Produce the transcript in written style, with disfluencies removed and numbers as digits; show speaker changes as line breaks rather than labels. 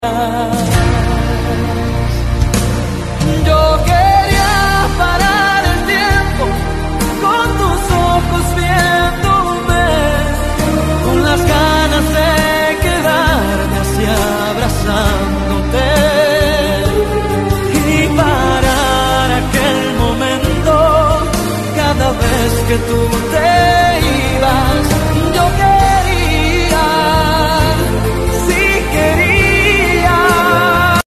Yo quería parar el tiempo con tus ojos viéndome, con las ganas de quedarme así abrazándote y parar aquel momento cada vez que tú